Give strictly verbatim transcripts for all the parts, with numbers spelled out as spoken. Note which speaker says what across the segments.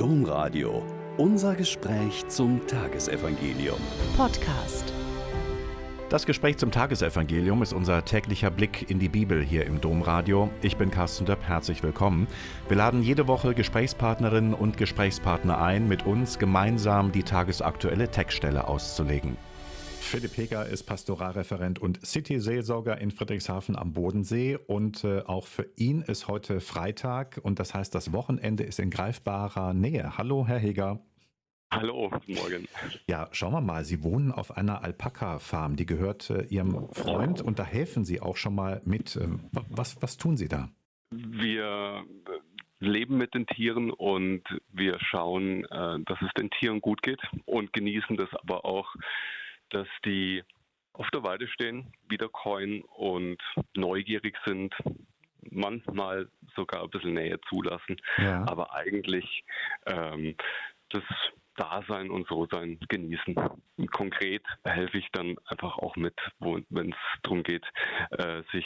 Speaker 1: Domradio. Unser Gespräch zum Tagesevangelium.
Speaker 2: Podcast.
Speaker 3: Das Gespräch zum Tagesevangelium ist unser täglicher Blick in die Bibel hier im Domradio. Ich bin Carsten Döpp, herzlich willkommen. Wir laden jede Woche Gesprächspartnerinnen und Gesprächspartner ein, mit uns gemeinsam die tagesaktuelle Textstelle auszulegen. Philipp Heger ist Pastoralreferent und City-Seelsorger in Friedrichshafen am Bodensee und äh, auch für ihn ist heute Freitag und das heißt, das Wochenende ist in greifbarer Nähe. Hallo, Herr Heger.
Speaker 4: Hallo, guten Morgen.
Speaker 3: Ja, schauen wir mal, Sie wohnen auf einer Alpaka-Farm, die gehört äh, Ihrem Freund und da helfen Sie auch schon mal mit. Ähm, was, was tun Sie da?
Speaker 4: Wir leben mit den Tieren und wir schauen, äh, dass es den Tieren gut geht und genießen das aber auch, dass die auf der Weide stehen, wieder käuen und neugierig sind, manchmal sogar ein bisschen Nähe zulassen, ja. Aber eigentlich ähm, das Dasein und So-Sein genießen. Und konkret helfe ich dann einfach auch mit, wenn es darum geht, äh, sich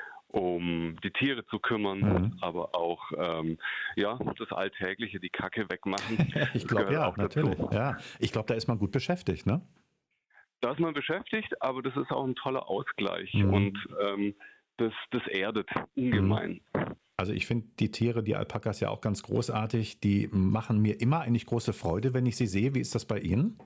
Speaker 4: um die Tiere zu kümmern, mhm. aber auch ähm, ja das Alltägliche, die Kacke wegmachen.
Speaker 3: Ich glaube ja, auch natürlich. Ja. Ich glaube, da ist man gut beschäftigt, ne?
Speaker 4: Da ist man beschäftigt, aber das ist auch ein toller Ausgleich mhm. und ähm, das, das erdet ungemein.
Speaker 3: Also ich finde die Tiere, die Alpakas ja auch ganz großartig, die machen mir immer eigentlich große Freude, wenn ich sie sehe. Wie ist das bei Ihnen?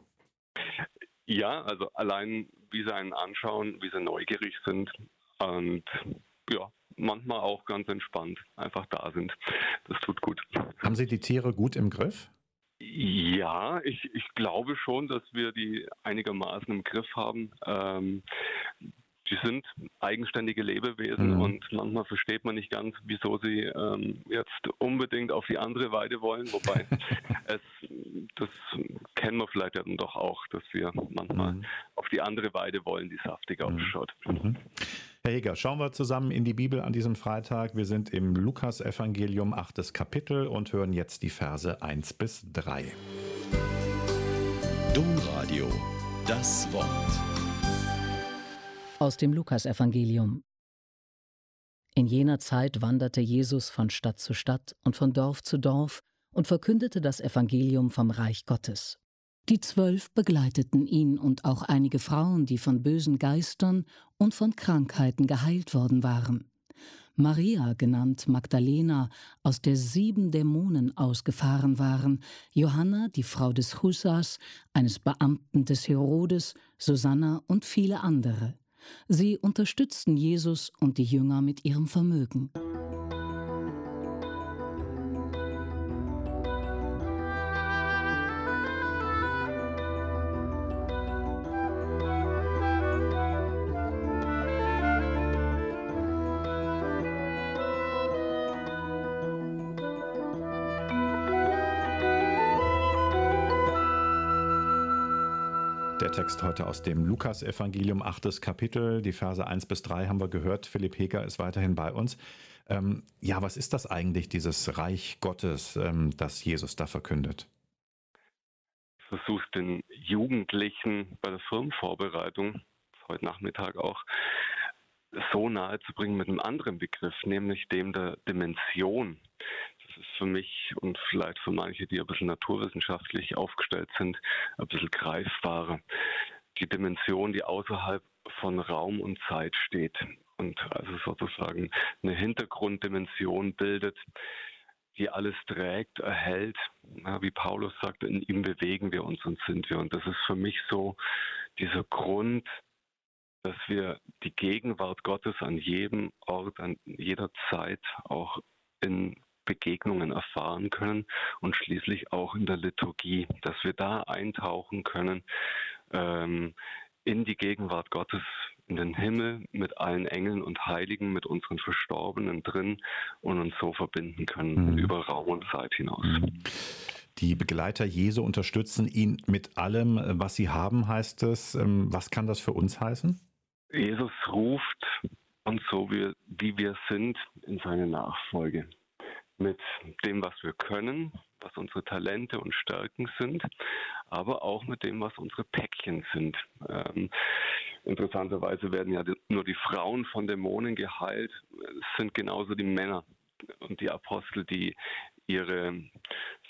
Speaker 4: Ja, also allein wie sie einen anschauen, wie sie neugierig sind und ja, manchmal auch ganz entspannt einfach da sind. Das tut gut.
Speaker 3: Haben Sie die Tiere gut im Griff?
Speaker 4: Ja, ich, ich glaube schon, dass wir die einigermaßen im Griff haben. Ähm, die sind eigenständige Lebewesen mhm. und manchmal versteht man nicht ganz, wieso sie ähm, jetzt unbedingt auf die andere Weide wollen. Wobei, es, das kennen wir vielleicht ja dann doch auch, dass wir manchmal mhm. auf die andere Weide wollen, die saftiger mhm. ausschaut.
Speaker 3: Mhm. Herr Heger, schauen wir zusammen in die Bibel an diesem Freitag. Wir sind im Lukas-Evangelium, achtes Kapitel und hören jetzt die Verse eins bis drei.
Speaker 1: Domradio, das Wort.
Speaker 2: Aus dem Lukas-Evangelium. In jener Zeit wanderte Jesus von Stadt zu Stadt und von Dorf zu Dorf und verkündete das Evangelium vom Reich Gottes. Die Zwölf begleiteten ihn und auch einige Frauen, die von bösen Geistern und von Krankheiten geheilt worden waren. Maria, genannt Magdalena, aus der sieben Dämonen ausgefahren waren, Johanna, die Frau des Chusas, eines Beamten des Herodes, Susanna und viele andere. Sie unterstützten Jesus und die Jünger mit ihrem Vermögen.
Speaker 3: Der Text heute aus dem Lukas-Evangelium, achtes Kapitel, die Verse eins bis drei haben wir gehört. Philipp Heger ist weiterhin bei uns. Ähm, ja, was ist das eigentlich, dieses Reich Gottes, ähm, das Jesus da verkündet?
Speaker 4: Ich versuche den Jugendlichen bei der Firmenvorbereitung, heute Nachmittag auch, so nahe zu bringen mit einem anderen Begriff, nämlich dem der Dimension. Das ist für mich und vielleicht für manche, die ein bisschen naturwissenschaftlich aufgestellt sind, ein bisschen greifbarer. Die Dimension, die außerhalb von Raum und Zeit steht und also sozusagen eine Hintergrunddimension bildet, die alles trägt, erhält. Ja, wie Paulus sagt, in ihm bewegen wir uns und sind wir. Und das ist für mich so dieser Grund, dass wir die Gegenwart Gottes an jedem Ort, an jeder Zeit auch in Begegnungen erfahren können und schließlich auch in der Liturgie, dass wir da eintauchen können ähm, in die Gegenwart Gottes, in den Himmel mit allen Engeln und Heiligen, mit unseren Verstorbenen drin und uns so verbinden können mhm. über Raum und Zeit hinaus.
Speaker 3: Mhm. Die Begleiter Jesu unterstützen ihn mit allem, was sie haben, heißt es. Was kann das für uns heißen?
Speaker 4: Jesus ruft uns so, wie, wie wir sind, in seine Nachfolge. Mit dem, was wir können, was unsere Talente und Stärken sind, aber auch mit dem, was unsere Päckchen sind. Ähm, interessanterweise werden ja nur die Frauen von Dämonen geheilt. Es sind genauso die Männer und die Apostel, die ihre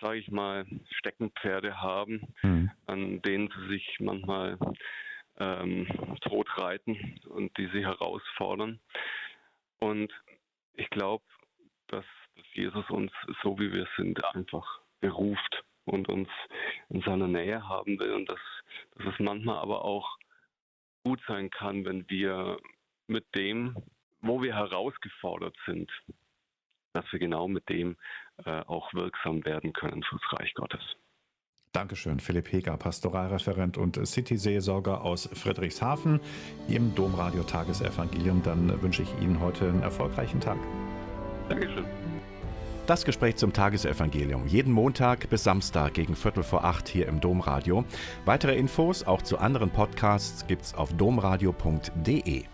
Speaker 4: sage ich mal, Steckenpferde haben,
Speaker 3: Mhm.
Speaker 4: an denen sie sich manchmal ähm, totreiten und die sie herausfordern. Und ich glaube, dass, dass Jesus uns, so wie wir sind, einfach beruft und uns in seiner Nähe haben will und dass, dass es manchmal aber auch gut sein kann, wenn wir mit dem, wo wir herausgefordert sind, dass wir genau mit dem äh, auch wirksam werden können fürs Reich Gottes.
Speaker 3: Dankeschön, Philipp Heger, Pastoralreferent und City-Seelsorger aus Friedrichshafen, hier im Domradio Tagesevangelium. Dann wünsche ich Ihnen heute einen erfolgreichen Tag.
Speaker 4: Dankeschön.
Speaker 3: Das Gespräch zum Tagesevangelium, jeden Montag bis Samstag gegen Viertel vor acht hier im Domradio. Weitere Infos auch zu anderen Podcasts gibt's auf domradio punkt de.